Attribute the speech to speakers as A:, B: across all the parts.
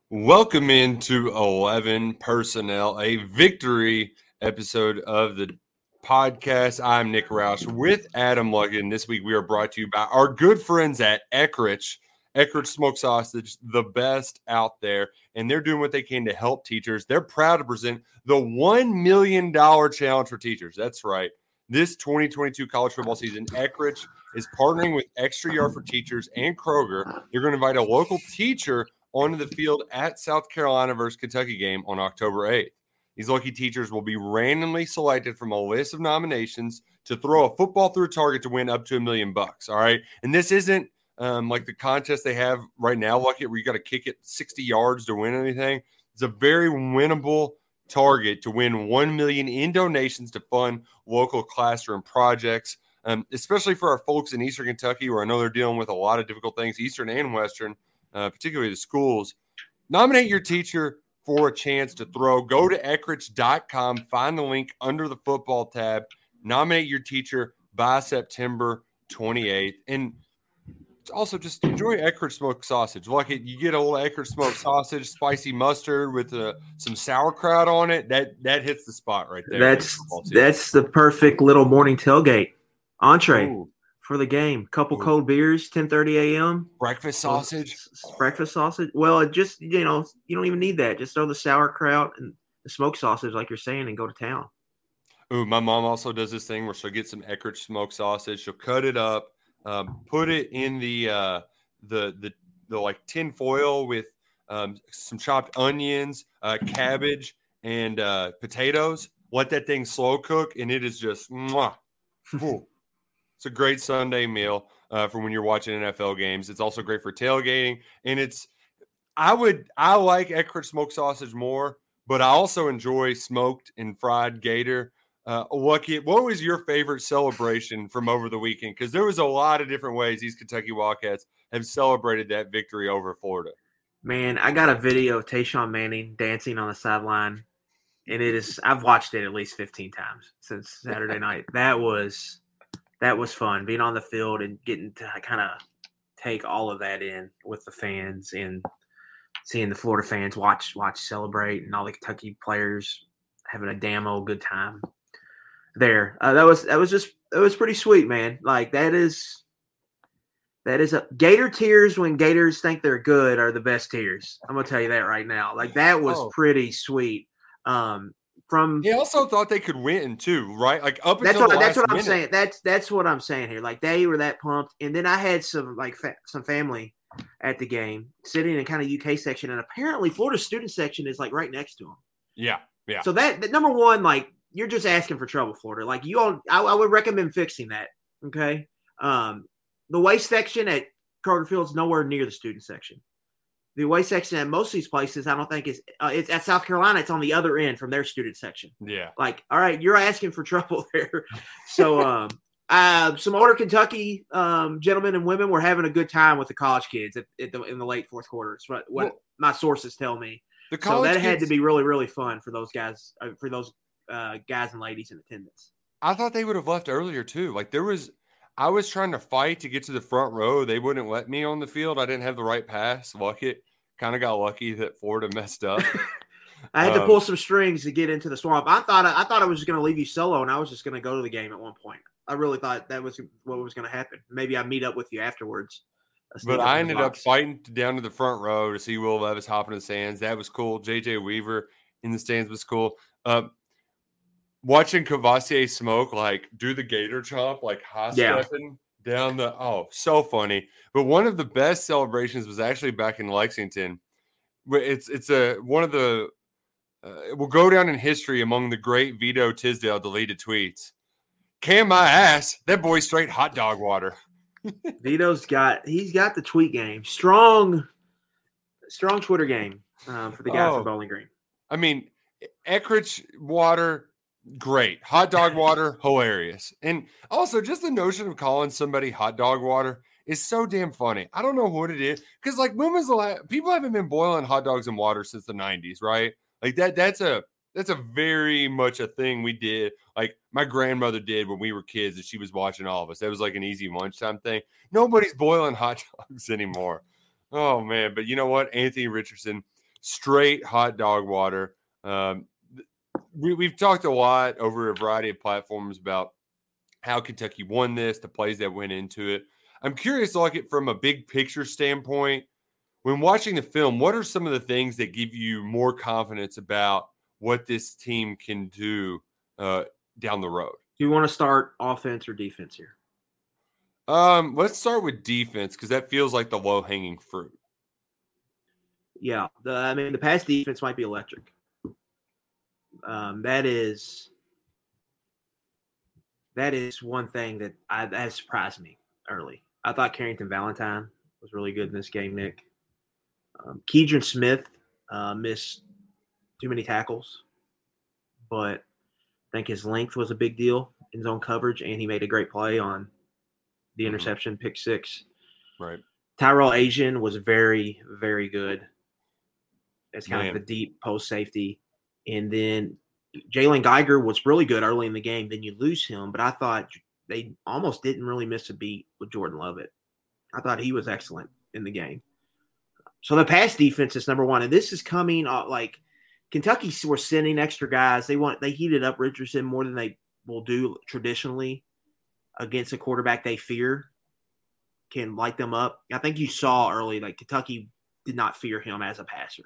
A: Welcome into 11 Personnel, a victory episode of the podcast. I'm Nick Roush with Adam Luggin. This week we are brought to you by our good friends at Eckrich Smoked Sausage, the best out there. And they're doing what they can to help teachers. They're proud to present the $1 million challenge for teachers. That's right. This 2022 college football season, Eckrich is partnering with Extra Yard for Teachers and Kroger. They're going to invite a local teacher onto the field at South Carolina versus Kentucky game on October 8th. These lucky teachers will be randomly selected from a list of nominations to throw a football through a target to win up to $1 million. All right. And this isn't like the contest they have right now, Lucky, where you got to kick it 60 yards to win anything. It's a very winnable target to win $1 million in donations to fund local classroom projects, especially for our folks in Eastern Kentucky, where I know they're dealing with a lot of difficult things, Eastern and Western. Particularly the schools. Nominate your teacher for a chance to throw. Go to Eckrich.com, find the link under the football tab, nominate your teacher by September 28th. And also just enjoy Eckrich smoked sausage. Like you get a little Eckrich smoked sausage, spicy mustard with some sauerkraut on it. That hits the spot right there.
B: That's the perfect little morning tailgate entree. Ooh. For the game. Couple cold beers, 10:30 a.m.
A: Breakfast sausage.
B: Well, it just, you don't even need that. Just throw the sauerkraut and the smoked sausage, like you're saying, and go to town.
A: Ooh, my mom also does this thing where she'll get some Eckrich smoked sausage. She'll cut it up, put it in the like tin foil with some chopped onions, cabbage, and potatoes. Let that thing slow cook, and it is just mwah. It's a great Sunday meal for when you're watching NFL games. It's also great for tailgating, and I like Eckrich smoked sausage more, but I also enjoy smoked and fried gator. Lucky, what was your favorite celebration from over the weekend? Because there was a lot of different ways these Kentucky Wildcats have celebrated that victory over Florida.
B: Man, I got a video of Tayshawn Manning dancing on the sideline, and I've watched it at least 15 times since Saturday night. That was fun, being on the field and getting to kind of take all of that in with the fans and seeing the Florida fans watch celebrate, and all the Kentucky players having a damn old good time there. That was pretty sweet, man. Like that is a Gator tears when Gators think they're good are the best tears. I'm gonna tell you that right now. Like that was pretty sweet.
A: He also thought they could win too, right? Like up
B: until
A: the last
B: that's what
A: minute.
B: I'm saying. That's what I'm saying here. Like they were that pumped, and then I had some some family at the game sitting in kind of UK section, and apparently Florida student section is like right next to them.
A: Yeah.
B: So that number one, like you're just asking for trouble, Florida. Like I would recommend fixing that. Okay, the away section at Kroger Field's nowhere near the student section. The away section at most of these places, I don't think it's at South Carolina. It's on the other end from their student section.
A: Yeah.
B: Like, all right, you're asking for trouble there. So, some older Kentucky gentlemen and women were having a good time with the college kids in the late fourth quarter. It's what my sources tell me. So that had to be really, really fun for those guys, guys and ladies in attendance.
A: I thought they would have left earlier too. Like I was trying to fight to get to the front row. They wouldn't let me on the field. I didn't have the right pass. Kind of got lucky that Florida messed up.
B: I had to pull some strings to get into the swamp. I thought I was just going to leave you solo, and I was just going to go to the game at one point. I really thought that was what was going to happen. Maybe I'd meet up with you afterwards.
A: But I ended up fighting down to the front row to see Will Levis hopping in the stands. That was cool. J.J. Weaver in the stands was cool. Watching Cavassier Smoke do the gator chomp, high stepping down so funny. But one of the best celebrations was actually back in Lexington. It's one of the it will go down in history among the great Vito Tisdale deleted tweets. Can my ass, that boy straight hot dog water.
B: Vito's got the tweet game. Strong Twitter game for the guy from Bowling Green.
A: I mean, Eckrich water, great. Hot dog water, hilarious. And also just the notion of calling somebody hot dog water is so damn funny. I don't know what it is. Because when was the last people haven't been boiling hot dogs in water since the 90s, right? That's a very much a thing we did. My grandmother did when we were kids and she was watching all of us. That was an easy lunchtime thing. Nobody's boiling hot dogs anymore. Oh man. But you know what? Anthony Richardson straight hot dog water. We've talked a lot over a variety of platforms about how Kentucky won this, the plays that went into it. I'm curious to look at from a big picture standpoint. When watching the film, what are some of the things that give you more confidence about what this team can do down the road?
B: Do you want to start offense or defense here?
A: Let's start with defense because that feels like the low-hanging fruit.
B: Yeah, the pass defense might be electric. That is one thing that surprised me early. I thought Carrington Valentine was really good in this game, Nick. Keidron Smith missed too many tackles, but I think his length was a big deal in zone coverage, and he made a great play on the interception, pick six.
A: Right.
B: Tyrell Asian was very, very good as kind of the deep post safety. And then Jalen Geiger was really good early in the game. Then you lose him, but I thought they almost didn't really miss a beat with Jordan Lovett. I thought he was excellent in the game. So the pass defense is number one, and this is coming like Kentucky were sending extra guys. They heated up Richardson more than they will do traditionally against a quarterback they fear, can light them up. I think you saw early, like Kentucky did not fear him as a passer,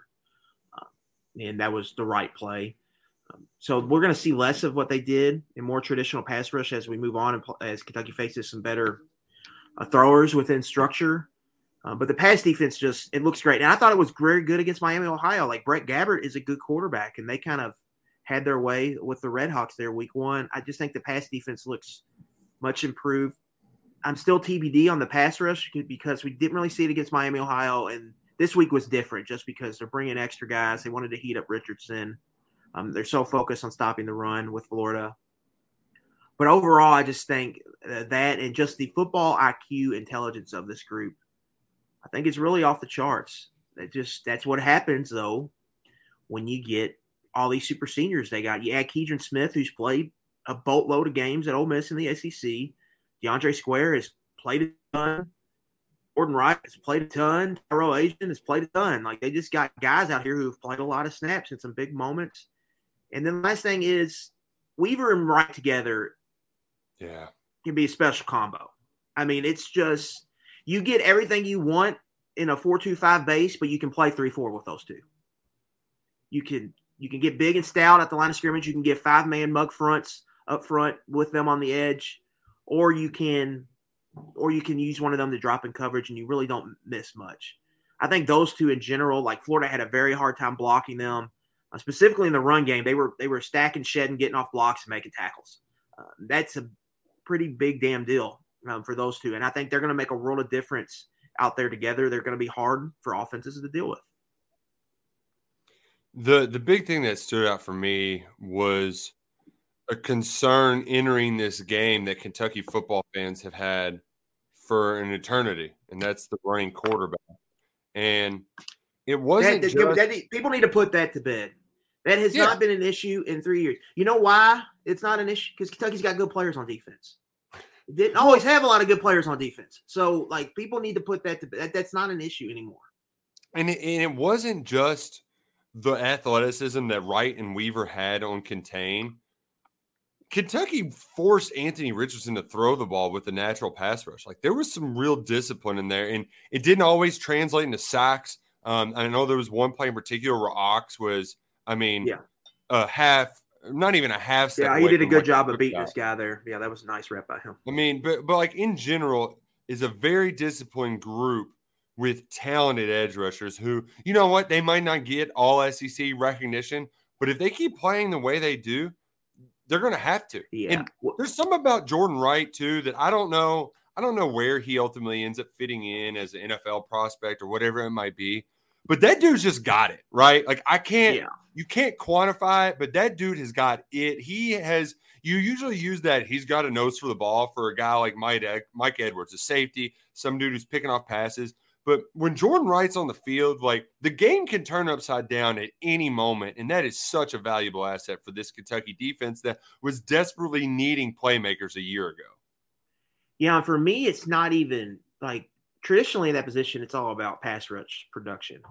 B: and that was the right play. So we're going to see less of what they did in more traditional pass rush as we move on, and as Kentucky faces some better throwers within structure. But the pass defense it looks great. And I thought it was very good against Miami, Ohio. Like Brett Gabbert is a good quarterback, and they kind of had their way with the Redhawks there week one. I just think the pass defense looks much improved. I'm still TBD on the pass rush because we didn't really see it against Miami, Ohio. And this week was different just because they're bringing extra guys. They wanted to heat up Richardson. They're so focused on stopping the run with Florida. But overall, I just think that and just the football IQ intelligence of this group, I think it's really off the charts. That's what happens, though, when you get all these super seniors they got. You add Keidron Smith, who's played a boatload of games at Ole Miss in the SEC. DeAndre Square has played a ton. Gordon Wright has played a ton. Tyrell Asian has played a ton. Like, they just got guys out here who have played a lot of snaps in some big moments. And then the last thing is Weaver and Wright together can be a special combo. I mean, it's just you get everything you want in a 4-2-5 base, but you can play 3-4 with those two. You can get big and stout at the line of scrimmage. You can get 5-man mug fronts up front with them on the edge, or you can use one of them to drop in coverage, and you really don't miss much. I think those two in general, like Florida had a very hard time blocking them, specifically in the run game. They were stacking, shedding, getting off blocks, and making tackles. That's a pretty big damn deal for those two, and I think they're going to make a world of difference out there together. They're going to be hard for offenses to deal with.
A: The big thing that stood out for me was a concern entering this game that Kentucky football fans have had for an eternity, and that's the running quarterback. And it wasn't
B: people need to put that to bed. That has not been an issue in 3 years. You know why it's not an issue? Because Kentucky's got good players on defense. It didn't always have a lot of good players on defense. So, like, people need to put that to bed. That's not an issue anymore.
A: And it wasn't just the athleticism that Wright and Weaver had on contain. Kentucky forced Anthony Richardson to throw the ball with the natural pass rush. Like, there was some real discipline in there, and it didn't always translate into sacks. I know there was one play in particular where Ox was, not even a half step.
B: Yeah, he did a good job of beating this guy there. Yeah, that was a nice rep by him.
A: I mean, but like in general, is a very disciplined group with talented edge rushers who, you know what, they might not get all SEC recognition, but if they keep playing the way they do, they're going to have to.
B: Yeah.
A: And there's some about Jordan Wright too that I don't know where he ultimately ends up fitting in as an NFL prospect or whatever it might be. But that dude's just got it, right? Like you can't quantify it, but that dude has got it. You usually use that he's got a nose for the ball for a guy like Mike Edwards, a safety, some dude who's picking off passes. But when Jordan Wright's on the field, like, the game can turn upside down at any moment, and that is such a valuable asset for this Kentucky defense that was desperately needing playmakers a year ago.
B: Yeah, and for me, it's not even like traditionally in that position, it's all about pass rush production.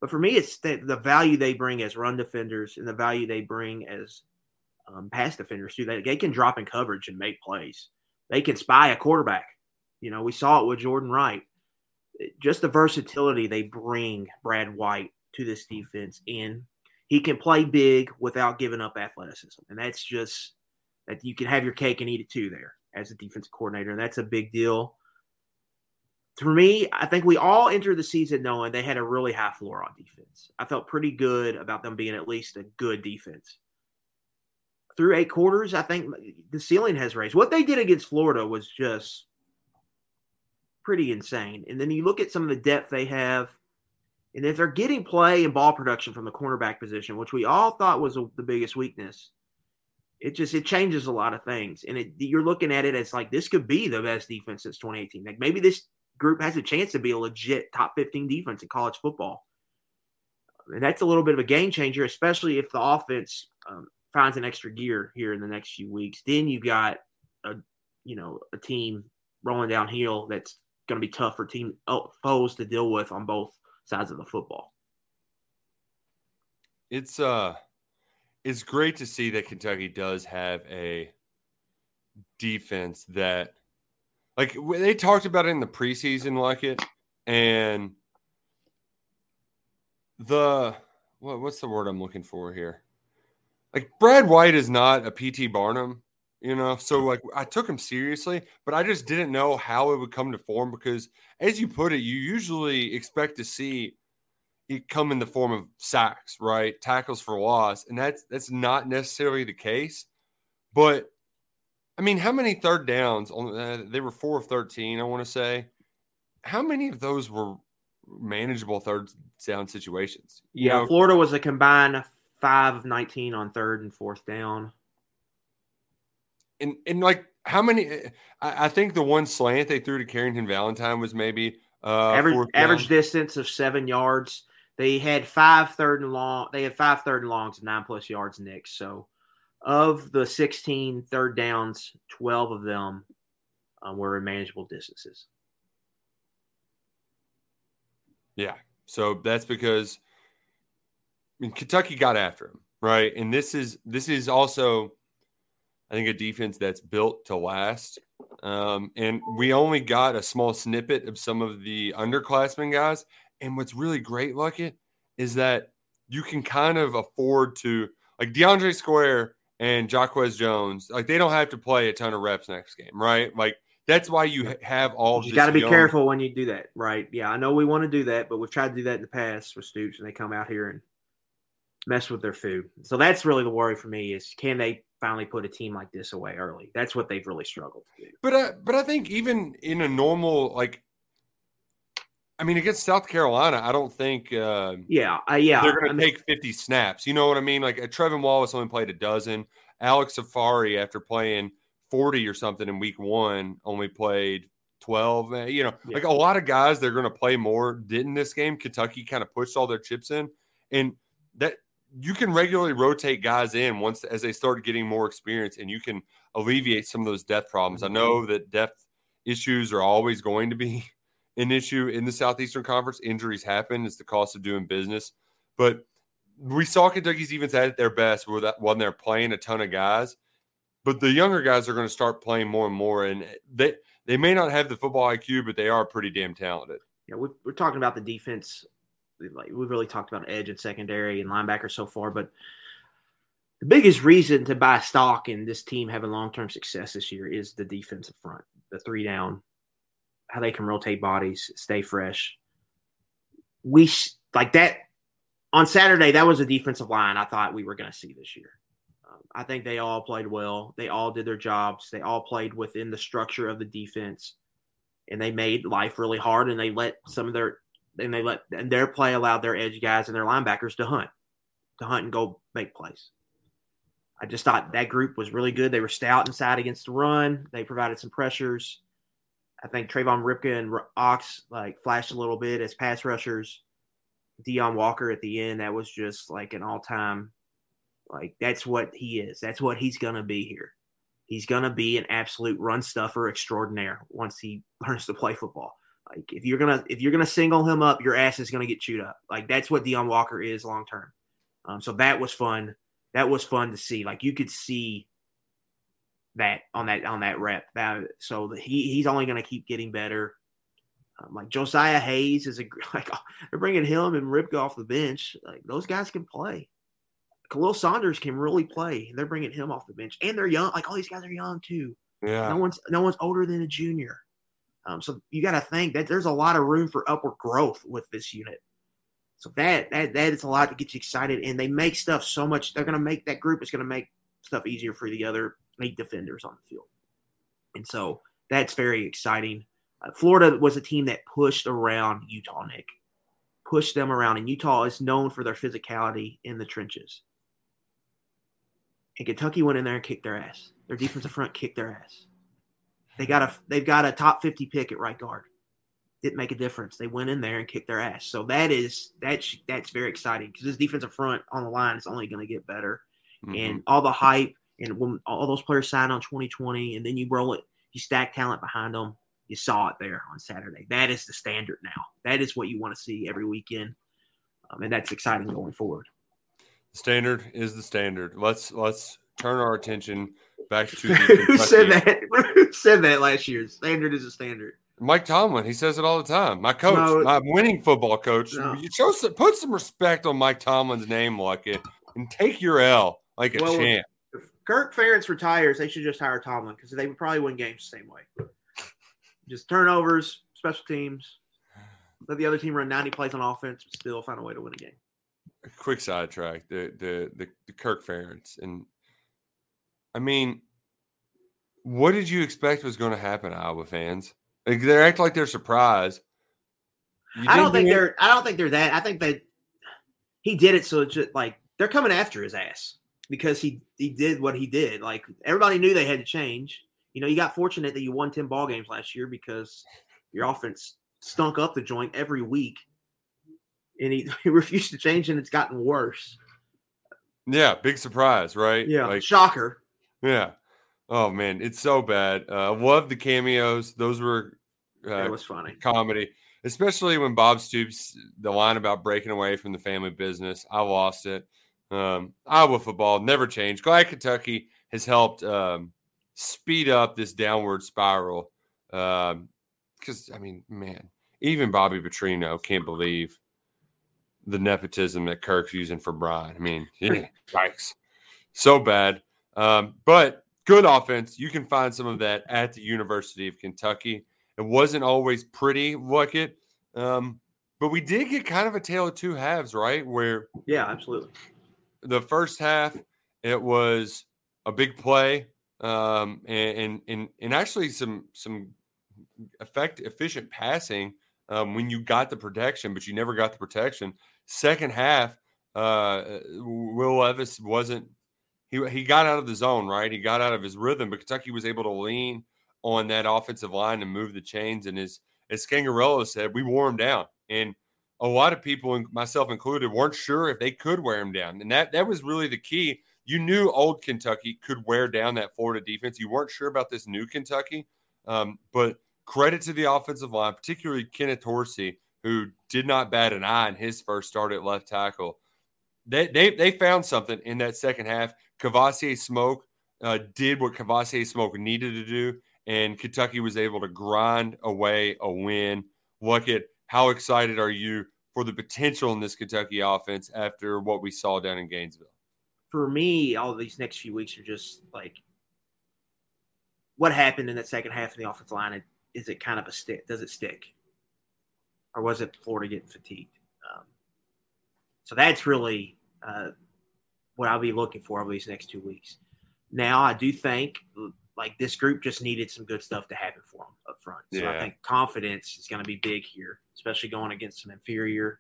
B: But for me, it's the value they bring as run defenders and the value they bring as pass defenders too. They can drop in coverage and make plays. They can spy a quarterback. We saw it with Jordan Wright. Just the versatility they bring Brad White to this defense, and he can play big without giving up athleticism. And that's just that you can have your cake and eat it too there as a defensive coordinator, and that's a big deal. For me, I think we all entered the season knowing they had a really high floor on defense. I felt pretty good about them being at least a good defense. Through 8 quarters, I think the ceiling has raised. What they did against Florida was just pretty insane. And then you look at some of the depth they have, and if they're getting play and ball production from the cornerback position, which we all thought was the biggest weakness, it changes a lot of things. And you're looking at it as like this could be the best defense since 2018. Like maybe this group has a chance to be a legit top 15 defense in college football. And that's a little bit of a game changer, especially if the offense finds an extra gear here in the next few weeks. Then you got a team rolling downhill that's going to be tough for team foes to deal with on both sides of the football.
A: It's great to see that Kentucky does have a defense that, like, they talked about it in the preseason, and what's the word I'm looking for here? Like, Brad White is not a P.T. Barnum, so, like, I took him seriously, but I just didn't know how it would come to form because, as you put it, you usually expect to see it come in the form of sacks, right? Tackles for loss, and that's not necessarily the case. But, I mean, how many third downs? They were 4 of 13, I want to say. How many of those were manageable third down situations?
B: Florida was a combined 5 of 19 on third and fourth down.
A: And like how many? I think the one slant they threw to Carrington Valentine was maybe
B: average distance of 7 yards. They had 5 third and long. They had 5 third and longs and 9+ yards, Nick. So, of the 16 third downs, 12 of them were in manageable distances.
A: Yeah. So that's because Kentucky got after him, right? And this is also, I think, a defense that's built to last. And we only got a small snippet of some of the underclassmen guys. And what's really great, Luckett, is that you can kind of afford to, like DeAndre Square and Jaquez Jones, like they don't have to play a ton of reps next game, right? Like that's why you have all this.
B: You got to be careful when you do that, right? Yeah, I know we want to do that, but we've tried to do that in the past with Stoops, and they come out here and mess with their food. So that's really the worry for me is can they finally put a team like this away early? That's what they've really struggled to do.
A: But I think even in a normal, like, I mean, against South Carolina, I don't think they're going to take 50 snaps. You know what I mean? Like Trevin Wallace only played a dozen. Alex Safari, after playing 40 or something in week 1, only played 12. Like a lot of guys they're going to play more did in this game. Kentucky kind of pushed all their chips in. And that you can regularly rotate guys in as they start getting more experience, and you can alleviate some of those depth problems. I know that depth issues are always going to be an issue in the Southeastern Conference. Injuries happen. It's the cost of doing business. But we saw Kentucky's defense at their best when they're playing a ton of guys. But the younger guys are going to start playing more and more. And they may not have the football IQ, but they are pretty damn talented.
B: Yeah, we're talking about the defense. Like we've really talked about edge and secondary and linebacker so far. But the biggest reason to buy stock in this team having long-term success this year is the defensive front, the 3 down, how they can rotate bodies, stay fresh. We like that on Saturday. That was a defensive line I thought we were going to see this year. I think they all played well. They all did their jobs. They all played within the structure of the defense, and they made life really hard. And they let their play allowed their edge guys and their linebackers to hunt and go make plays. I just thought that group was really good. They were stout inside against the run. They provided some pressures. I think Trayvon Ripka and Ox flashed a little bit as pass rushers. Deion Walker at the end, that was just like an all-time, that's what he is. That's what he's going to be here. He's going to be an absolute run stuffer extraordinaire once he learns to play football. Like if you're gonna single him up, your ass is gonna get chewed up. Like that's what Deion Walker is long term. So that was fun. That was fun to see. Like you could see that on that rep. So he's only gonna keep getting better. Like Josiah Hayes is like they're bringing him and Ripka off the bench. Like those guys can play. Khalil Saunders can really play. They're bringing him off the bench, and they're young. Like all these guys are young too.
A: Yeah.
B: No one's older than a junior. So you got to think that there's a lot of room for upward growth with this unit. So that is a lot to get you excited, and they make stuff so much. They're going to make that group is going to make stuff easier for the other 8 defenders on the field, and so that's very exciting. Florida was a team that pushed around Utah, Nick. Pushed them around, and Utah is known for their physicality in the trenches. And Kentucky went in there and kicked their ass. Their defensive front kicked their ass. They've got a top 50 pick at right guard. Didn't make a difference. They went in there and kicked their ass. So that's very exciting because this defensive front on the line is only going to get better. Mm-hmm. And all the hype and when all those players signed on 2020, and then you roll it, you stack talent behind them. You saw it there on Saturday. That is the standard now. That is what you want to see every weekend, and that's exciting going forward.
A: The standard is the standard. Let's turn our attention back to the
B: Who said that? Who said that last year? Standard is a standard.
A: Mike Tomlin. He says it all the time. My coach, my winning football coach. No. You put some respect on Mike Tomlin's name, Luckett, and take your L like a champ.
B: If Kirk Ferentz retires, they should just hire Tomlin because they would probably win games the same way. Just turnovers, special teams. Let the other team run 90 plays on offense, but still find a way to win a game.
A: Quick sidetrack, the Kirk Ferentz. And, I mean, what did you expect was going to happen, Iowa fans? Like, they act like they're surprised.
B: I don't think they're that. I think that he did it so it's just, like, they're coming after his ass because he did what he did. Like, everybody knew they had to change. You know, you got fortunate that you won 10 ball games last year because your offense stunk up the joint every week. And he refused to change, and it's gotten worse.
A: Yeah, big surprise, right?
B: Yeah, like, shocker.
A: Yeah. Oh, man, it's so bad. Love the cameos. Those were
B: that was funny.
A: Comedy, especially when Bob Stoops, the line about breaking away from the family business. I lost it. Iowa football never changed. Glad Kentucky has helped speed up this downward spiral. Because, I mean, man, even Bobby Petrino can't believe the nepotism that Kirk's using for Brian. I mean, yikes. So bad. But good offense. You can find some of that at the University of Kentucky. It wasn't always pretty, Luckett. But we did get kind of a tale of two halves, right? Where
B: yeah, absolutely.
A: The first half, it was a big play. And actually some efficient passing when you got the protection, but you never got the protection. Second half, Will Levis wasn't – he got out of the zone, right? He got out of his rhythm, but Kentucky was able to lean on that offensive line and move the chains. And as Scangarello said, we wore him down. And a lot of people, myself included, weren't sure if they could wear him down. And that was really the key. You knew old Kentucky could wear down that Florida defense. You weren't sure about this new Kentucky. But credit to the offensive line, particularly Kenneth Horsey, who did not bat an eye in his first start at left tackle. They found something in that second half. Kavosiey Smoke did what Kavosiey Smoke needed to do, and Kentucky was able to grind away a win. Luckett, how excited are you for the potential in this Kentucky offense after what we saw down in Gainesville?
B: For me, all of these next few weeks are just like what happened in that second half of the offensive line. Is it kind of a stick? Does it stick? Or was it Florida getting fatigued? So that's really what I'll be looking for over these next 2 weeks. Now, I do think like this group just needed some good stuff to happen for them up front. So yeah. I think confidence is going to be big here, especially going against some inferior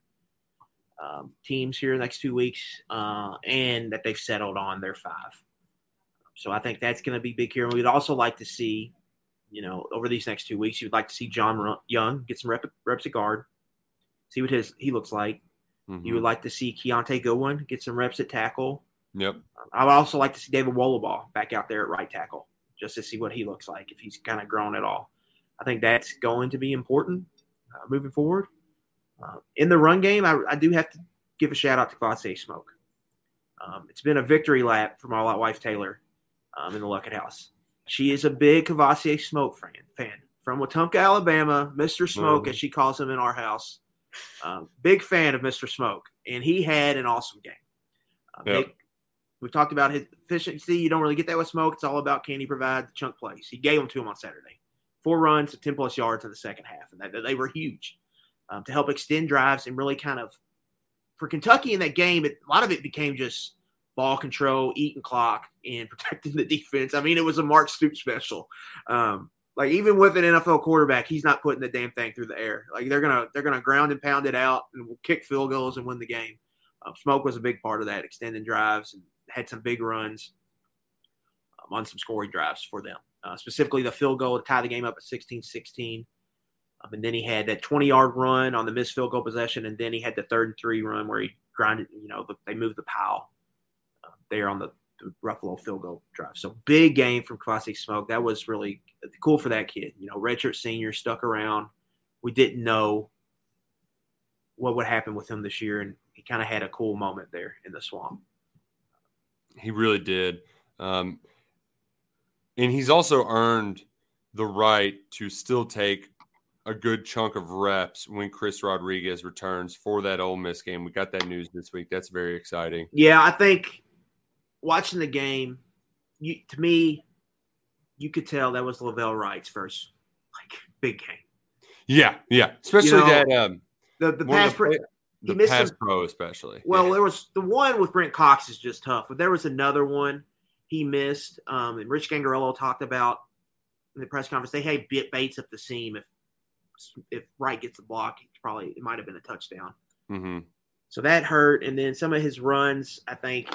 B: teams here the next 2 weeks, and that they've settled on their 5. So I think that's going to be big here. And we'd also like to see, you know, over these next 2 weeks, you'd like to see John Young get some reps at guard, see what he looks like. Mm-hmm. You would like to see Keontae Goodwin get some reps at tackle.
A: Yep.
B: I would also like to see David Wollabaugh back out there at right tackle just to see what he looks like, if he's kind of grown at all. I think that's going to be important. moving forward. In the run game, I do have to give a shout out to Kavosiey Smoke. It's been a victory lap for my wife Taylor in the Luckett house. She is a big Kavosiey Smoke fan from Wetumpka, Alabama. Mr. Smoke, as she calls him in our house. Big fan of Mr. Smoke, and he had an awesome game. We talked about his efficiency. You don't really get that with Smoke. It's all about can he provide the chunk plays. He gave them to him on Saturday. 4 runs, 10-plus yards in the second half, and they were huge to help extend drives and really kind of – for Kentucky in that game, a lot of it became just ball control, eating clock, and protecting the defense. I mean, it was a Mark Stoops special. Like even with an NFL quarterback, he's not putting the damn thing through the air. Like they're gonna ground and pound it out and kick field goals and win the game. Smoke was a big part of that, extending drives and had some big runs on some scoring drives for them. Specifically the field goal to tie the game up at 16-16. And then he had that 20-yard run on the missed field goal possession, and then he had the 3rd and 3 run where he grinded. They moved the pile there on the Ruffalo field goal drive. So big game from Kavosiey Smoke. That was really cool for that kid. Redshirt senior, stuck around. We didn't know what would happen with him this year, and he kind of had a cool moment there in the swamp.
A: He really did. And he's also earned the right to still take a good chunk of reps when Chris Rodriguez returns for that Ole Miss game. We got that news this week. That's very exciting.
B: Yeah, I think watching the game, to me, you could tell that was Lavelle Wright's first big game.
A: Yeah. Especially that
B: the pass pro.
A: The pass pro especially.
B: Well, there was the one with Brent Cox is just tough, but there was another one he missed. And Rich Gangarello talked about in the press conference. They had Bates up the seam. If Wright gets the block, it might have been a touchdown.
A: Mm-hmm.
B: So that hurt. And then some of his runs, I think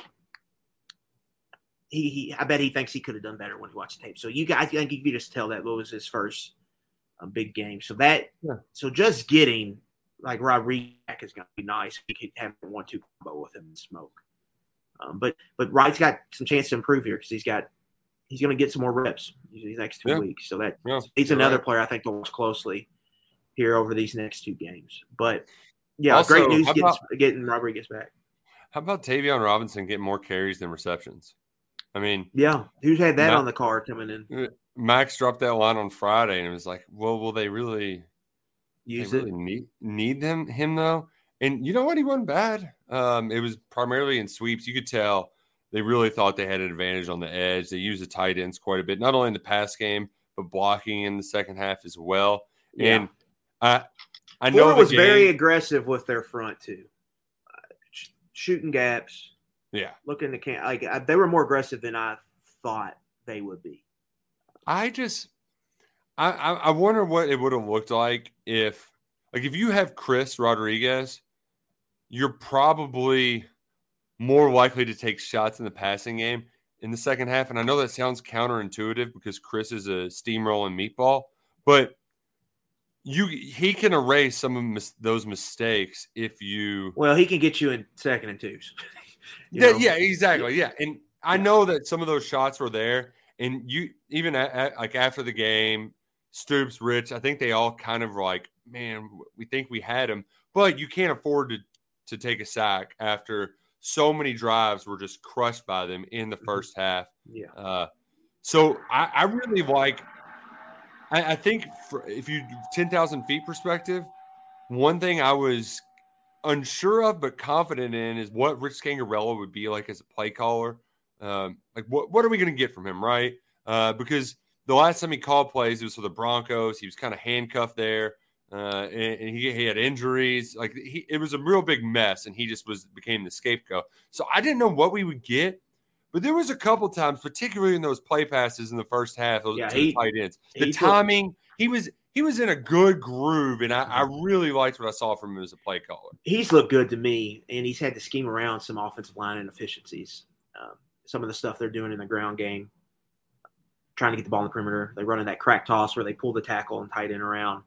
B: I bet he thinks he could have done better when he watched the tape. So I think you could just tell that was his first big game. So so just getting Rodriguez is going to be nice. We could have a 1-2 combo with him and Smoke. But Wright's got some chance to improve here because he's going to get some more reps these next 2 weeks. So he's another player I think to watch closely here over these next 2 games. But also, great news getting Rodriguez back.
A: How about Tavion Robinson getting more carries than receptions? I mean,
B: who's had that on the card coming in?
A: Max dropped that line on Friday and it was like, well, will they really need him though? And you know what? He wasn't bad. It was primarily in sweeps. You could tell they really thought they had an advantage on the edge. They used the tight ends quite a bit, not only in the pass game, but blocking in the second half as well. Yeah. And I know
B: Ford was very aggressive with their front too, shooting gaps.
A: Yeah,
B: looking to they were more aggressive than I thought they would be.
A: I wonder what it would have looked like if you have Chris Rodriguez, you're probably more likely to take shots in the passing game in the second half. And I know that sounds counterintuitive because Chris is a steamrolling meatball, but he can erase some of those mistakes if you.
B: Well, he can get you in 2nd and 2s.
A: Yeah, exactly. Yeah, and I know that some of those shots were there, and you even after the game, Stoops, Rich, I think they all kind of were like, man, we think we had him, but you can't afford to take a sack after so many drives were just crushed by them in the first half.
B: Yeah.
A: So I really like. I think if you 10,000 feet perspective, one thing I was unsure of but confident in is what Rich Scangarello would be like as a play caller. What are we going to get from him, right? Because the last time he called plays, it was for the Broncos. He was kind of handcuffed there, and he had injuries. It was a real big mess, and he just became the scapegoat. So I didn't know what we would get, but there was a couple times, particularly in those play passes in the first half, those tight ends. The timing, he was in a good groove, and I really liked what I saw from him as a play caller.
B: He's looked good to me, and he's had to scheme around some offensive line inefficiencies. Some of the stuff they're doing in the ground game, trying to get the ball in the perimeter. They're running that crack toss where they pull the tackle and tight end around.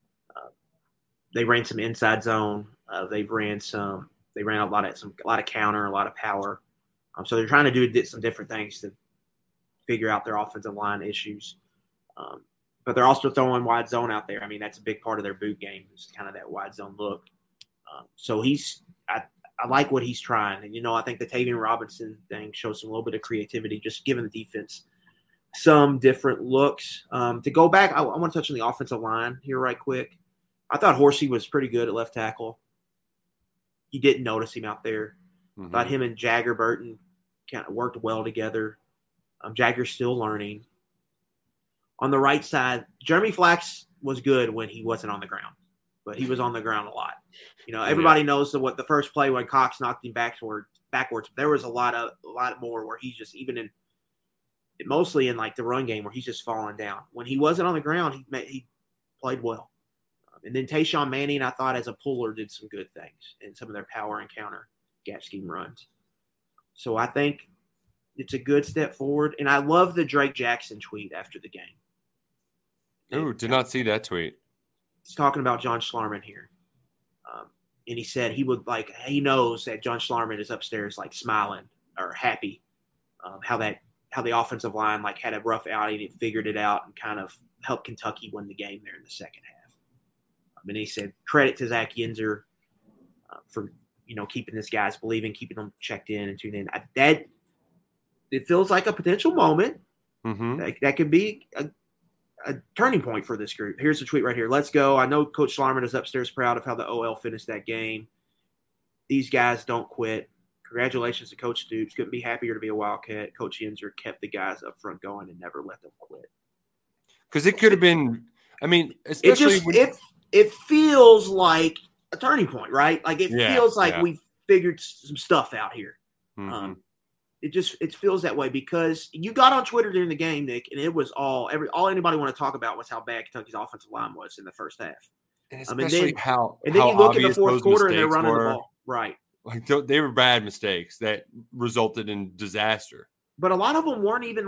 B: They ran some inside zone. They ran a lot of counter, a lot of power. So they're trying to do some different things to figure out their offensive line issues. but they're also throwing wide zone out there. I mean, that's a big part of their boot game. It's kind of that wide zone look. So I like what he's trying. And, I think the Tavian Robinson thing shows a little bit of creativity, just giving the defense some different looks. To go back, I want to touch on the offensive line here right quick. I thought Horsey was pretty good at left tackle. You didn't notice him out there. Mm-hmm. Thought him and Jagger Burton kind of worked well together. Jagger's still learning. On the right side, Jeremy Flax was good when he wasn't on the ground, but he was on the ground a lot. Everybody knows the first play when Cox knocked him backwards. There was a lot more where he's just mostly in like the run game where he's just falling down. When he wasn't on the ground, he played well. And then Tayshawn Manning, I thought as a puller, did some good things in some of their power and counter gap scheme runs. So I think it's a good step forward. And I love the Drake Jackson tweet after the game.
A: Oh, did not see that tweet.
B: He's talking about John Schlarman here. And he said he knows that John Schlarman is upstairs like smiling or happy. How the offensive line had a rough outing and figured it out and kind of helped Kentucky win the game there in the second half. And he said credit to Zach Yenzer for keeping this guys believing, keeping them checked in and tuned in. It feels like a potential moment. Mm-hmm. That could be a turning point for this group. Here's the tweet right here. Let's go. I know Coach Schlarman is upstairs proud of how the OL finished that game. These guys don't quit. Congratulations to Coach Stoops. Couldn't be happier to be a Wildcat. Coach Yenzer kept the guys up front going and never let them quit.
A: Because it could have been, especially
B: it feels like a turning point, right? It feels like we've figured some stuff out here. Mm-hmm. It feels that way because you got on Twitter during the game, Nick, and it was all anybody wanted to talk about was how bad Kentucky's offensive line was in the first half.
A: And especially
B: and then you look at the fourth quarter and they're running the ball. Right.
A: They were bad mistakes that resulted in disaster.
B: But a lot of them weren't even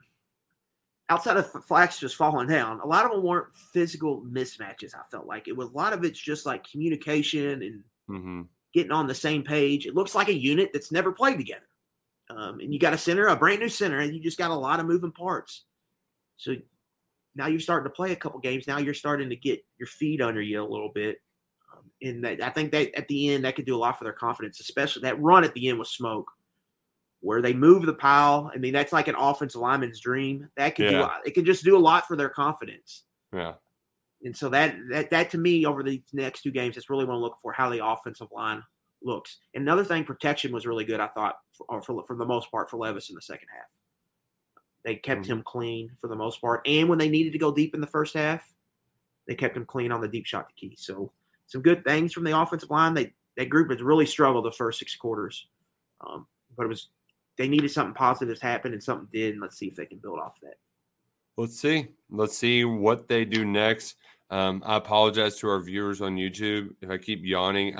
B: outside of Flax just falling down, a lot of them weren't physical mismatches, I felt like. A lot of it's just communication and mm-hmm. getting on the same page. It looks like a unit that's never played together. And you got a brand new center, and you just got a lot of moving parts. So now you're starting to play a couple games. Now you're starting to get your feet under you a little bit. And I think that at the end, that could do a lot for their confidence, especially that run at the end with Smoke, where they move the pile. That's like an offensive lineman's dream. That could it could just do a lot for their confidence.
A: Yeah.
B: And so that to me, over the next two games, that's really what I'm looking for, how the offensive line looks. And another thing, protection was really good, I thought, for the most part for Levis in the second half. They kept him clean for the most part. And when they needed to go deep in the first half, they kept him clean on the deep shot to key. So some good things from the offensive line. That group has really struggled the first 6 quarters. But they needed something positive to happen, and something did, and let's see if they can build off that.
A: Let's see what they do next. I apologize to our viewers on YouTube if I keep yawning.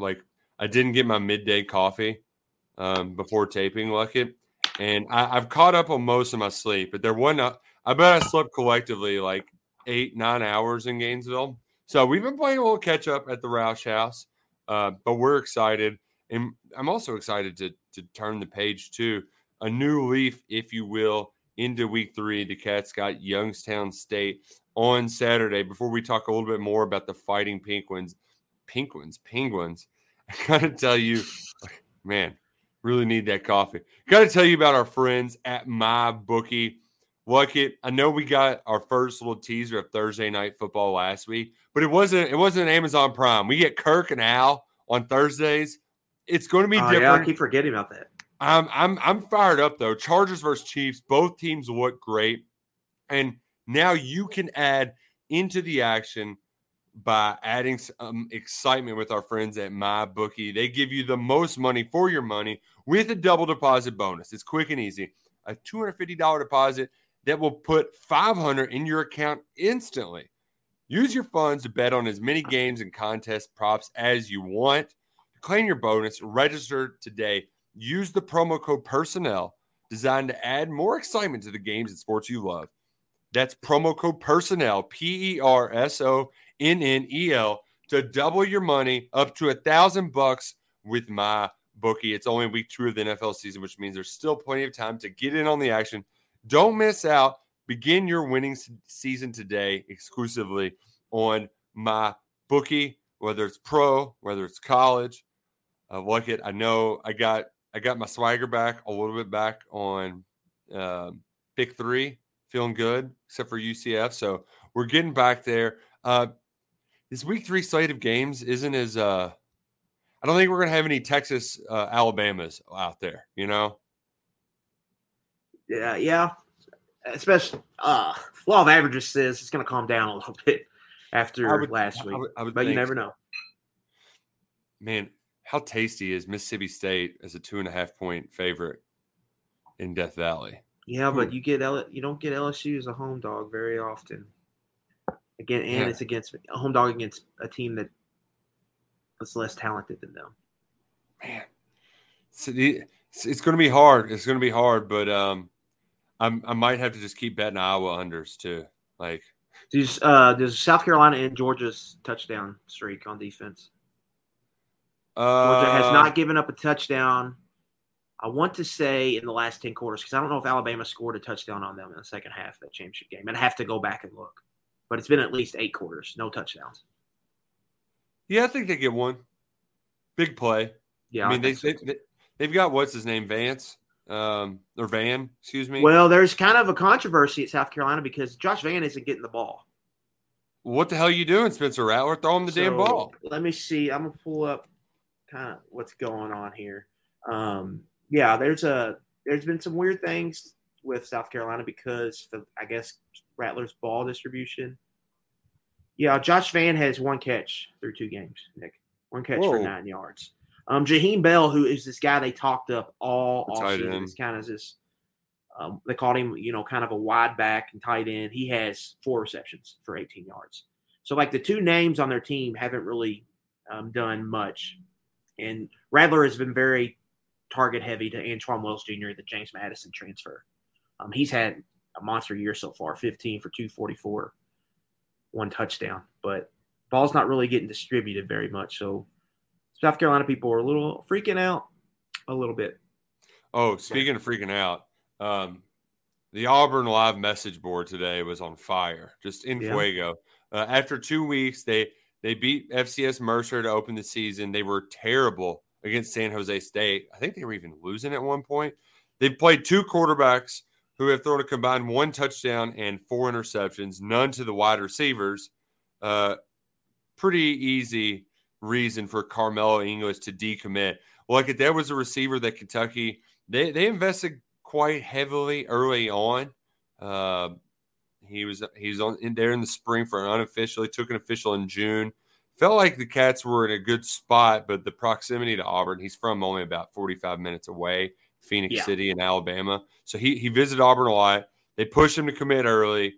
A: I didn't get my midday coffee before taping, Luckett, and I've caught up on most of my sleep. But I bet I slept collectively 8-9 hours in Gainesville. So we've been playing a little catch up at the Roush house, but we're excited, and I'm also excited to turn the page to a new leaf, if you will, into Week 3. The Cats got Youngstown State on Saturday. Before we talk a little bit more about the Fighting Penguins. I gotta tell you, man, really need that coffee. Gotta tell you about our friends at MyBookie. Luckett, I know we got our first little teaser of Thursday Night Football last week, but it wasn't Amazon Prime. We get Kirk and Al on Thursdays. It's going to be different.
B: Yeah, I keep forgetting about that.
A: I'm fired up though. Chargers versus Chiefs. Both teams look great, and now you can add into the action by adding some excitement with our friends at MyBookie. They give you the most money for your money with a double deposit bonus. It's quick and easy. A $250 deposit that will put $500 in your account instantly. Use your funds to bet on as many games and contest props as you want. To claim your bonus, register today. Use the promo code PERSONNEL, designed to add more excitement to the games and sports you love. That's promo code PERSONNEL, PERSONNEL, to double your money up to $1,000 with MyBookie. It's only week 2 of the NFL season, which means there's still plenty of time to get in on the action. Don't miss out Begin your winning season today exclusively on my bookie, whether it's pro, whether it's college. Look it. I know I got my swagger back a little bit back on pick 3, feeling good, except for UCF. So we're getting back there. This week 3 slate of games isn't as I don't think we're gonna have any Texas Alabamas out there, you know.
B: Yeah. Especially law of averages says it's going to calm down a little bit after last week,
A: I would
B: but you
A: think,
B: never know.
A: Man, how tasty is Mississippi State as a 2.5-point favorite in Death Valley?
B: Yeah, but you don't get LSU as a home dog very often. Again, and it's against a home dog against a team that's less talented than them.
A: Man, it's going to be hard. It's going to be hard, but I might have to just keep betting Iowa unders too. Like,
B: does South Carolina and Georgia's touchdown streak on defense? Georgia has not given up a touchdown. I want to say in the last 10 quarters, because I don't know if Alabama scored a touchdown on them in the second half of that championship game. I'd have to go back and look. But it's been at least 8 quarters, no touchdowns.
A: Yeah, I think they get one. Big play.
B: Yeah,
A: I mean, they've got, what's his name, Vance? Or Van, excuse me.
B: Well, there's kind of a controversy at South Carolina because Josh Van isn't getting the ball.
A: What the hell are you doing, Spencer Rattler? Throw him the damn ball.
B: Let me see. I'm going to pull up kind of what's going on here. Yeah, there's been some weird things with South Carolina because of, I guess, Rattler's ball distribution. Yeah, Josh Van has 1 catch through 2 games, Nick. 1 catch for 9 yards. Jaheim Bell, who is this guy they talked up all offseason, is kind of this. They called him, kind of a wide back and tight end. He has 4 receptions for 18 yards. So, like, the 2 names on their team haven't really done much. And Rattler has been very target heavy to Antoine Wells Jr., the James Madison transfer. He's had a monster year so far, 15 for 244, 1 touchdown. But ball's not really getting distributed very much. So, South Carolina people are a little freaking out a little bit.
A: Oh, speaking of freaking out, the Auburn Live message board today was on fire, just in fuego. After 2 weeks, they beat FCS Mercer to open the season. They were terrible against San Jose State. I think they were even losing at one point. They've played 2 quarterbacks who have thrown a combined 1 touchdown and 4 interceptions, none to the wide receivers. Pretty easy reason for Carmelo English to decommit. Well, like, that was a receiver that Kentucky they invested quite heavily early on. He was in there in the spring for an unofficial. He took an official in June. Felt like the Cats were in a good spot, but the proximity to Auburn, he's from only about 45 minutes away, Phoenix City in Alabama. So he visited Auburn a lot. They pushed him to commit early.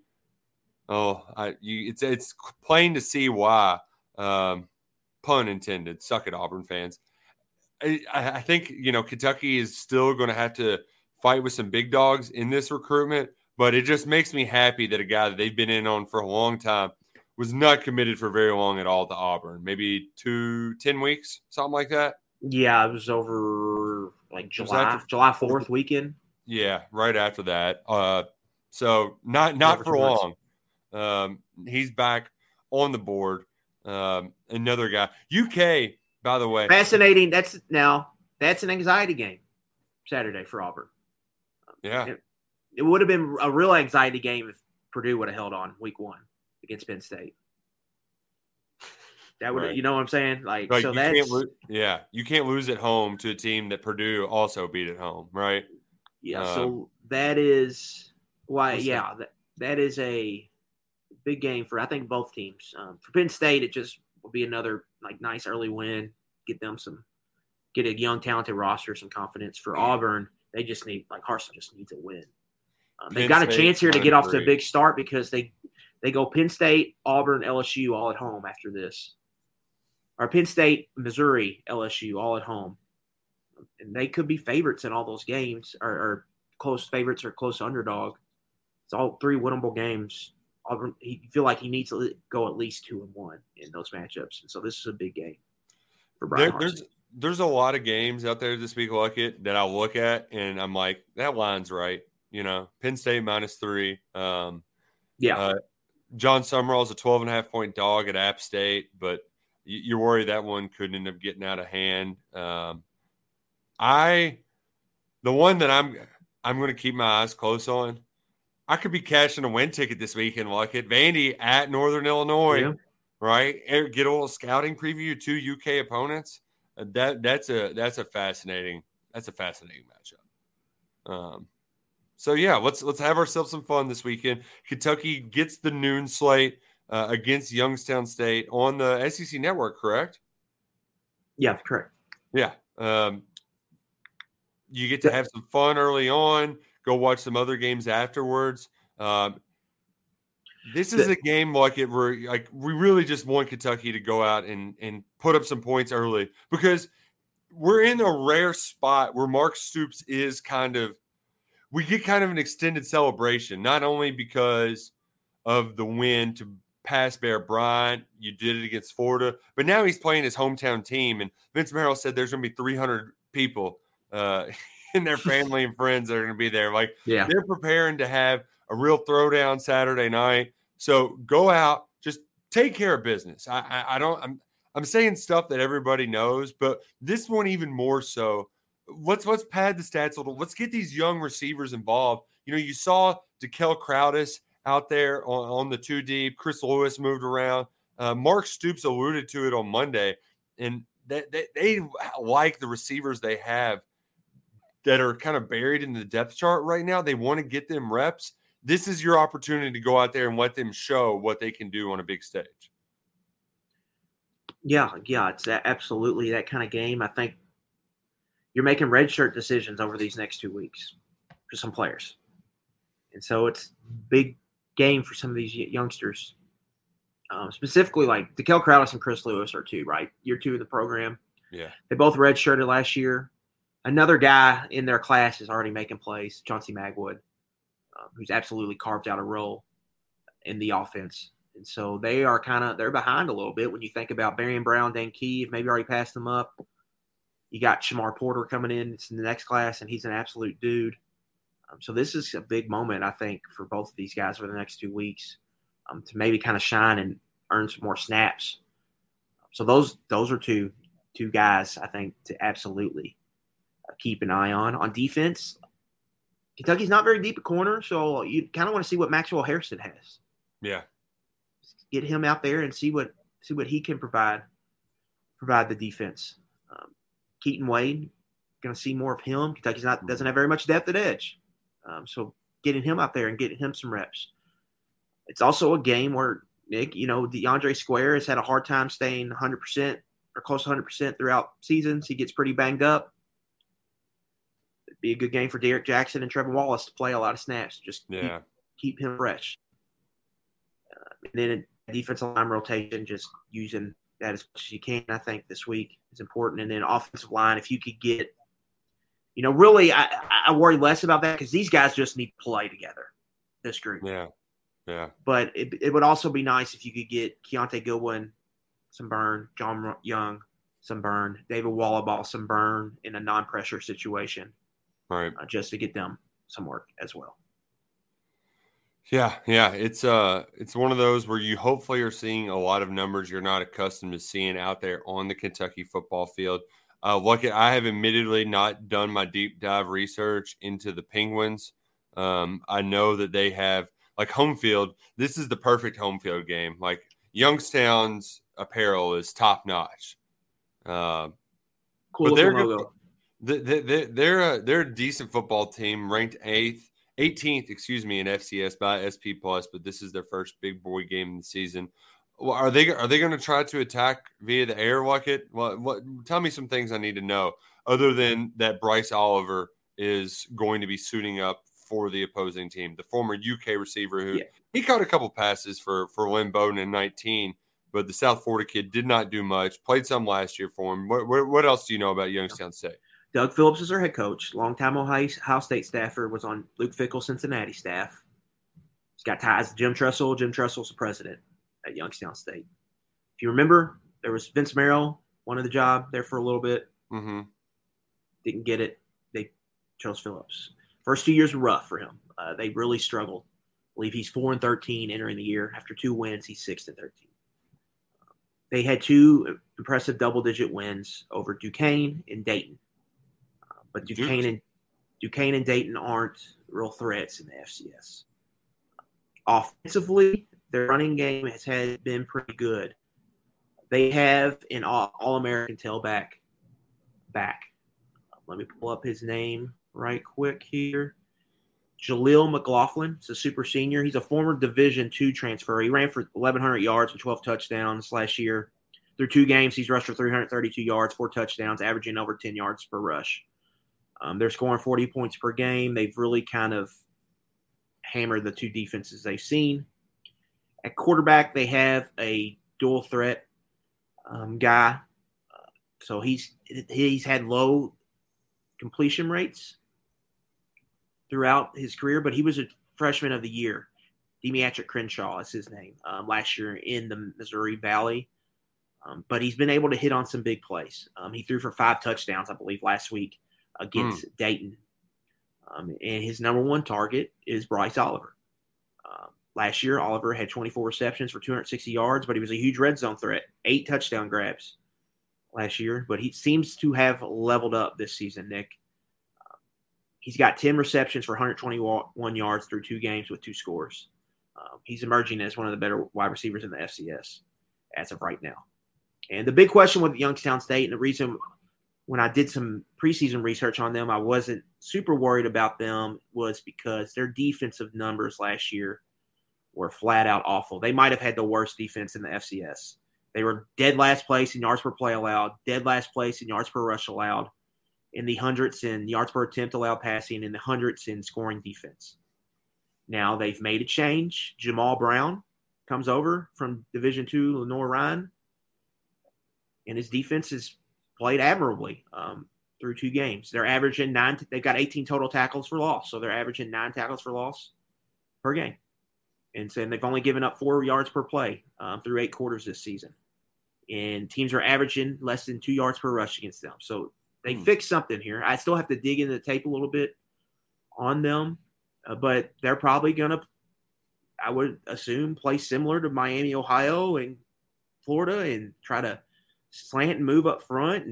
A: It's plain to see why. Pun intended. Suck it, Auburn fans. I think, Kentucky is still going to have to fight with some big dogs in this recruitment, but it just makes me happy that a guy that they've been in on for a long time was not committed for very long at all to Auburn. Maybe 10 weeks, something like that. Yeah,
B: it was over like July 4th weekend.
A: Yeah, right after that. So not for long. He's back on the board. Another guy. UK, by the way.
B: Fascinating. That's an anxiety game Saturday for Auburn.
A: Yeah.
B: It would have been a real anxiety game if Purdue would have held on week 1 against Penn State. That would, you know what I'm saying? Like so that's
A: you can't lose at home to a team that Purdue also beat at home, right?
B: Yeah. So that is why. Yeah, that is a big game for I think both teams. For Penn State, it just will be another nice early win, get a young talented roster, some confidence. For Auburn, they just need Harsin just needs a win. They've got a chance here to get off to a big start because they go Penn State, Auburn, LSU all at home after this. Or Penn State, Missouri, LSU all at home. And they could be favorites in all those games or close favorites or close underdog. It's all 3 winnable games. Auburn, you feel like he needs to go at least 2-1 in those matchups. And so this is a big game for Brian Harsin.
A: There's a lot of games out there this week like it that I'll look at and I'm like, that line's right. Penn State -3.
B: Yeah.
A: John Summerall's a 12.5-point dog at App State, but you're worried that one could end up getting out of hand. The one that I'm going to keep my eyes close on, I could be cashing a win ticket this weekend, like it. Vandy at Northern Illinois, right? Get a little scouting preview, 2 UK opponents. That's a fascinating matchup. So yeah, let's have ourselves some fun this weekend. Kentucky gets the noon slate against Youngstown State on the SEC Network, correct?
B: Yeah, correct.
A: Yeah. You get to have some fun early on. Go watch some other games afterwards. This is a game where we really just want Kentucky to go out and put up some points early, because we're in a rare spot where Mark Stoops is we get kind of an extended celebration, not only because of the win to pass Bear Bryant, you did it against Florida, but now he's playing his hometown team. And Vince Merrill said there's going to be 300 people in their family and friends that are going to be there. They're preparing to have a real throwdown Saturday night. So go out, just take care of business. I'm saying stuff that everybody knows, but this one even more so. Let's pad the stats a little. Let's get these young receivers involved. You saw DeKel Crowdis out there on the 2 deep. Chris Lewis moved around. Mark Stoops alluded to it on Monday, and they like the receivers they have that are kind of buried in the depth chart right now. They want to get them reps. This is your opportunity to go out there and let them show what they can do on a big stage.
B: Yeah, it's absolutely that kind of game. I think you're making redshirt decisions over these next 2 weeks for some players. And so it's a big game for some of these youngsters. Specifically, like DeKel Crowdis and Chris Lewis are 2, right? Year 2 of the program.
A: Yeah.
B: They both redshirted last year. Another guy in their class is already making plays, Chauncey Magwood, who's absolutely carved out a role in the offense. And so they're behind a little bit when you think about Barian Brown, Dan Key, maybe already passed them up. You got Shamar Porter coming in. It's in the next class, and he's an absolute dude. So this is a big moment, I think, for both of these guys over the next 2 weeks to maybe kind of shine and earn some more snaps. So those are two guys, I think, to absolutely keep an eye on. On defense, Kentucky's not very deep at corner, so you kind of want to see what Maxwell Hairston has.
A: Yeah.
B: Get him out there and see what he can provide the defense. Keaton Wade, going to see more of him. Kentucky doesn't have very much depth at edge. So getting him out there and getting him some reps. It's also a game where, Nick, DeAndre Square has had a hard time staying 100% or close to 100% throughout seasons. He gets pretty banged up. It'd be a good game for Derek Jackson and Trevor Wallace to play a lot of snaps. Just keep him fresh. And then defensive line rotation, just using that as much as you can, I think, this week is important. And then offensive line, if you could get, really, I worry less about that because these guys just need to play together, this group.
A: Yeah.
B: But it would also be nice if you could get Keontae Goodwin some burn, John Young some burn, David Wallaball some burn in a non-pressure situation.
A: Right.
B: Just to get them some work as well.
A: Yeah. It's one of those where you hopefully are seeing a lot of numbers you're not accustomed to seeing out there on the Kentucky football field. I have admittedly not done my deep dive research into the Penguins. I know that they have home field. This is the perfect home field game. Youngstown's apparel is top notch.
B: Cool
A: logo. They're a decent football team, ranked 18th, in FCS by SP Plus, but this is their first big boy game in the season. Well, are they going to try to attack via the air, Luckett? Tell me some things I need to know, other than that Bryce Oliver is going to be suiting up for the opposing team, the former UK receiver who he caught a couple passes for Lynn Bowden in 19, but the South Florida kid did not do much. Played some last year for him. What else do you know about Youngstown State?
B: Doug Phillips is their head coach. Longtime Ohio State staffer, was on Luke Fickell's Cincinnati staff. He's got ties to Jim Tressel. Jim Tressel's the president at Youngstown State. If you remember, there was Vince Merrill, wanted the job there for a little bit.
A: Mm-hmm.
B: Didn't get it. They chose Phillips. First 2 years were rough for him. They really struggled. I believe he's 4-13 entering the year. After 2 wins, he's 6-13. They had 2 impressive double-digit wins over Duquesne and Dayton. But Duquesne and Dayton aren't real threats in the FCS. Offensively, their running game has been pretty good. They have an All-American tailback back. Let me pull up his name right quick here. Jaleel McLaughlin is a super senior. He's a former Division II transfer. He ran for 1,100 yards and 12 touchdowns last year. Through 2 games, he's rushed for 332 yards, 4 touchdowns, averaging over 10 yards per rush. They're scoring 40 points per game. They've really kind of hammered the 2 defenses they've seen. At quarterback, they have a dual threat guy. So he's had low completion rates throughout his career, but he was a freshman of the year. Demetric Crenshaw is his name, last year in the Missouri Valley. But he's been able to hit on some big plays. He threw for 5 touchdowns, I believe, last week against Dayton. And his number 1 target is Bryce Oliver. Last year, Oliver had 24 receptions for 260 yards, but he was a huge red zone threat. 8 touchdown grabs last year, but he seems to have leveled up this season, Nick. He's got 10 receptions for 121 yards through 2 games with 2 scores. He's emerging as one of the better wide receivers in the FCS as of right now. And the big question with Youngstown State, and the reason when I did some preseason research on them, I wasn't super worried about them, was because their defensive numbers last year were flat out awful. They might have had the worst defense in the FCS. They were dead last place in yards per play allowed, dead last place in yards per rush allowed, in the hundreds in yards per attempt allowed passing, and the hundreds in scoring defense. Now they've made a change. Jamal Brown comes over from Division II Lenoir-Rhyne, and his defense has played admirably through 2 games. They're averaging 9. They've got 18 total tackles for loss, so they're averaging 9 tackles for loss per game. And so they've only given up 4 yards per play through 8 quarters this season. And teams are averaging less than 2 yards per rush against them. So they fixed something here. I still have to dig into the tape a little bit on them, but they're probably going to, I would assume, play similar to Miami, Ohio, and Florida, and try to slant and move up front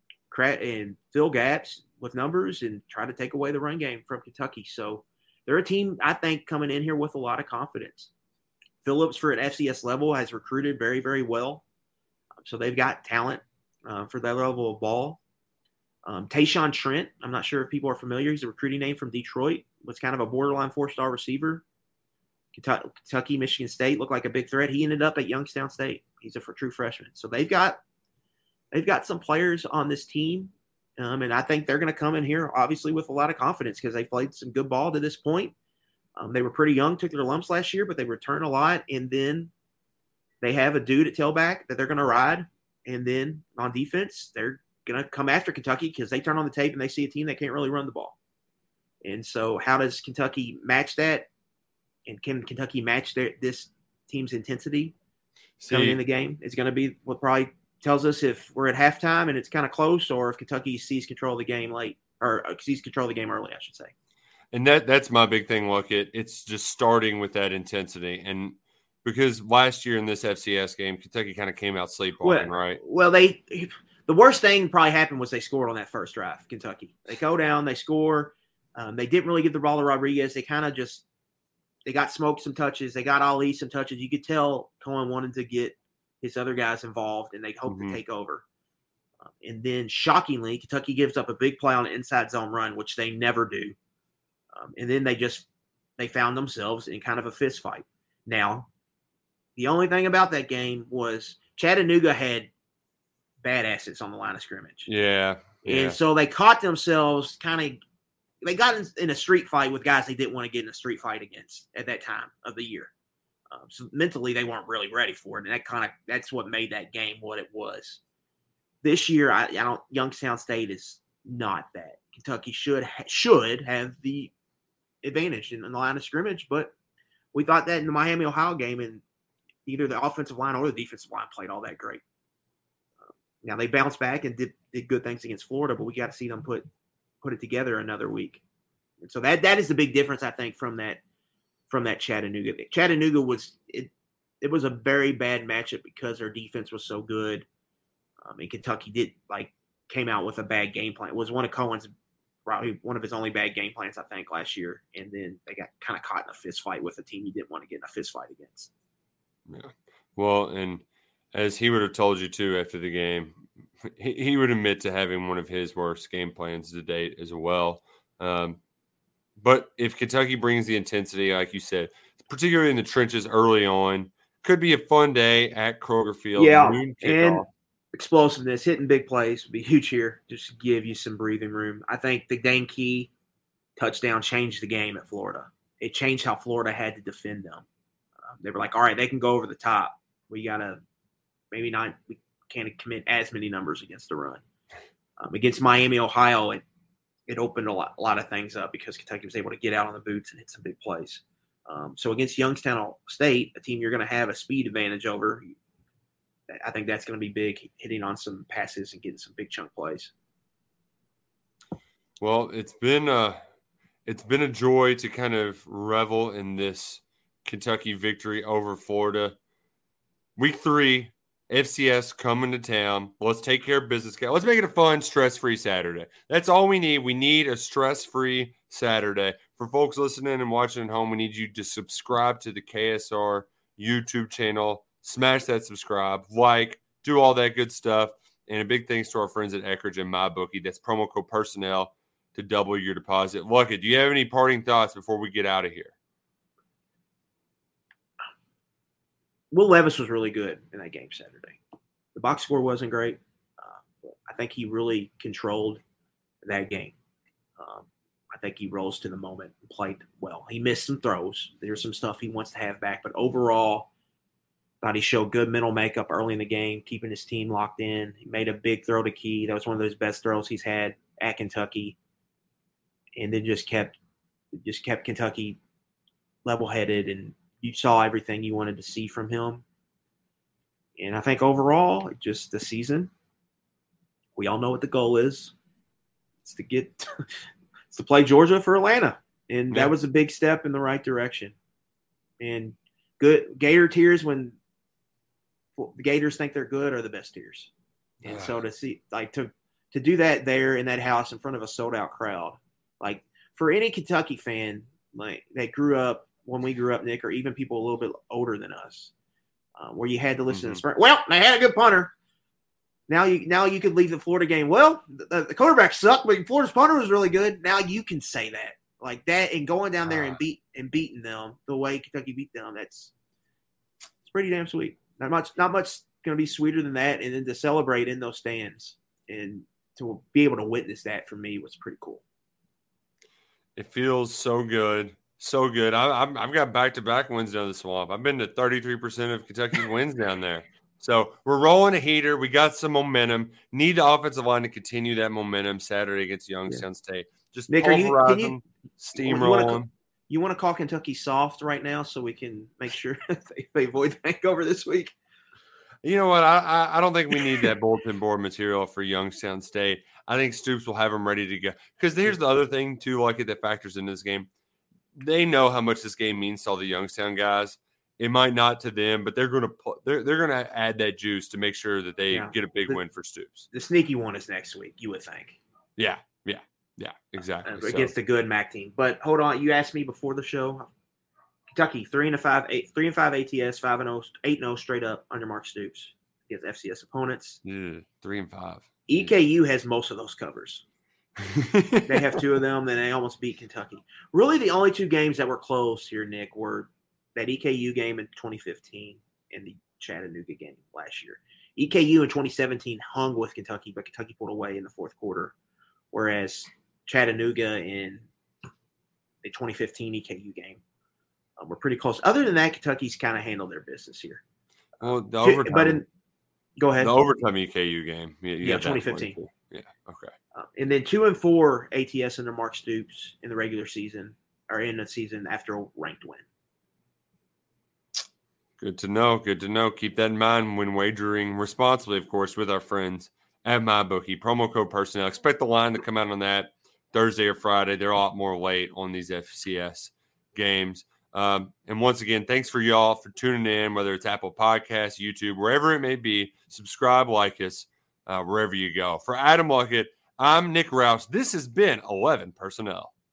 B: and fill gaps with numbers and try to take away the run game from Kentucky. So they're a team, I think, coming in here with a lot of confidence. Phillips, for an FCS level, has recruited very, very well. So they've got talent for that level of ball. Tayshawn Trent, I'm not sure if people are familiar. He's a recruiting name from Detroit. Was kind of a borderline 4-star receiver. Kentucky, Michigan State looked like a big threat. He ended up at Youngstown State. He's a true freshman. So they've got some players on this team. And I think they're going to come in here, obviously, with a lot of confidence because they've played some good ball to this point. They were pretty young, took their lumps last year, but they returned a lot. And then they have a dude at tailback that they're going to ride. And then on defense, they're going to come after Kentucky because they turn on the tape and they see a team that can't really run the ball. And so how does Kentucky match that? And can Kentucky match this team's intensity coming in the game? It's going to be what probably – tells us if we're at halftime and it's kind of close, or if Kentucky sees control of the game late, or sees control of the game early, I should say.
A: And that's my big thing. Look, it's just starting with that intensity. And because last year in this FCS game, Kentucky kind of came out sleepwalking, right?
B: Well, the worst thing probably happened was they scored on that first drive, Kentucky. They go down, they score. They didn't really give the ball to Rodriguez. They kind of they got smoked some touches. They got Ali some touches. You could tell Cohen wanted to get his other guys involved, and they hope to take over. And then, shockingly, Kentucky gives up a big play on an inside zone run, which they never do. And then they found themselves in kind of a fist fight. Now, the only thing about that game was Chattanooga had bad assets on the line of scrimmage.
A: Yeah.
B: And so they caught themselves they got in a street fight with guys they didn't want to get in a street fight against at that time of the year. So mentally, they weren't really ready for it, and that's what made that game what it was. This year, Youngstown State is not that. Kentucky should have the advantage in the line of scrimmage, but we thought that in the Miami, Ohio game, and either the offensive line or the defensive line played all that great. Now they bounced back and did good things against Florida, but we got to see them put it together another week. And so that is the big difference, I think, from that Chattanooga thing. Chattanooga was it was a very bad matchup because their defense was so good. And Kentucky came out with a bad game plan. It was one of Cohen's probably one of his only bad game plans, I think, last year. And then they got kind of caught in a fist fight with a team you didn't want to get in a fist fight against.
A: Yeah. Well, and as he would have told you too after the game, he would admit to having one of his worst game plans to date as well. But if Kentucky brings the intensity, like you said, particularly in the trenches early on, could be a fun day at Kroger Field.
B: Yeah, and explosiveness, hitting big plays would be huge here, just to give you some breathing room. I think the Dane Key touchdown changed the game at Florida. It changed how Florida had to defend them. They were like, all right, they can go over the top. We got to we can't commit as many numbers against the run. Against Miami, Ohio, it opened a lot of things up because Kentucky was able to get out on the boots and hit some big plays. So against Youngstown State, a team you're going to have a speed advantage over, I think that's going to be big, hitting on some passes and getting some big chunk plays.
A: Well, it's been a joy to kind of revel in this Kentucky victory over Florida. Week 3, FCS coming to town. Let's take care of business. Let's make it a fun, stress-free Saturday. That's all we need. We need a stress-free Saturday. For folks listening and watching at home, we need you to subscribe to the KSR YouTube channel. Smash that subscribe, do all that good stuff. And a big thanks to our friends at Eckridge and MyBookie. That's promo code PERSONNEL to double your deposit. Lucky, do you have any parting thoughts before we get out of here?
B: Will Levis was really good in that game Saturday. The box score wasn't great, but I think he really controlled that game. I think he rose to the moment and played well. He missed some throws. There's some stuff he wants to have back, but overall, thought he showed good mental makeup early in the game, keeping his team locked in. He made a big throw to Key. That was one of those best throws he's had at Kentucky, and then just kept Kentucky level-headed, and you saw everything you wanted to see from him. And I think overall, just the season, we all know what the goal is. It's to play Georgia for Atlanta. And that was a big step in the right direction. And good Gator tears, when the Gators think they're good, are the best tears. And so to see, to do that there in that house in front of a sold-out crowd, for any Kentucky fan, that grew up when we grew up, Nick, or even people a little bit older than us, where you had to listen to the sprint. Well, they had a good punter. Now you could leave the Florida game. Well, the quarterback sucked, but Florida's punter was really good. Now you can say that like that, and going down there and beating them the way Kentucky beat them. It's pretty damn sweet. Not much going to be sweeter than that. And then to celebrate in those stands and to be able to witness that, for me, was pretty cool.
A: It feels so good. So good. I've got back-to-back wins down the Swamp. I've been to 33% of Kentucky's wins down there. So we're rolling a heater. We got some momentum. Need the offensive line to continue that momentum Saturday against Youngstown State. Just
B: Nick,
A: pulverize them, steamroll them.
B: You want to call Kentucky soft right now so we can make sure they avoid the hangover this week?
A: You know what? I don't think we need that bulletin board material for Youngstown State. I think Stoops will have them ready to go. Because here's the other thing, too, that factors into this game. They know how much this game means to all the Youngstown guys. It might not to them, but they're going to add that juice to make sure that they get a big win for Stoops.
B: The sneaky one is next week, you would think.
A: Yeah, exactly.
B: Against the good MAC team. But hold on, you asked me before the show. Kentucky 3-5 ATS, 5-0, 8-0 straight up under Mark Stoops against FCS opponents.
A: 3-5.
B: EKU has most of those covers. They have 2 of them, and they almost beat Kentucky. Really, the only 2 games that were close here, Nick, were that EKU game in 2015 and the Chattanooga game last year. EKU in 2017 hung with Kentucky, but Kentucky pulled away in the fourth quarter, whereas Chattanooga in the 2015 EKU game were pretty close. Other than that, Kentucky's kind of handled their business here.
A: Well, the overtime.
B: Go ahead.
A: The overtime EKU game.
B: Yeah, 2015.
A: Yeah, okay.
B: And then 2-4 ATS under Mark Stoops in the regular season, or in the season after a ranked win.
A: Good to know. Keep that in mind when wagering responsibly, of course, with our friends at MyBookie. Promo code PERSONNEL. Expect the line to come out on that Thursday or Friday. They're a lot more late on these FCS games. And once again, thanks for y'all for tuning in, whether it's Apple Podcasts, YouTube, wherever it may be. Subscribe, like us, wherever you go. For Adam Luckett, I'm Nick Roush. This has been 11 Personnel.